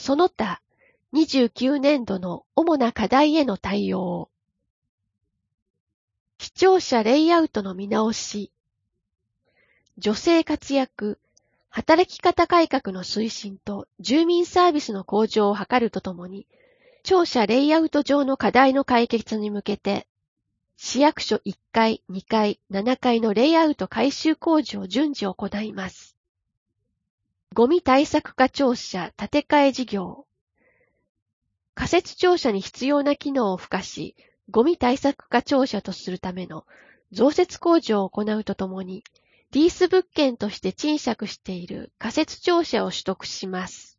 その他、29年度の主な課題への対応。視聴者レイアウトの見直し。女性活躍、働き方改革の推進と住民サービスの向上を図るとともに、庁舎レイアウト上の課題の解決に向けて、市役所1階、2階、7階のレイアウト改修工事を順次行います。ゴミ対策課庁舎建て替え事業。仮設庁舎に必要な機能を付加し、ゴミ対策課庁舎とするための増設工事を行うとともに、リース物件として賃借している仮設庁舎を取得します。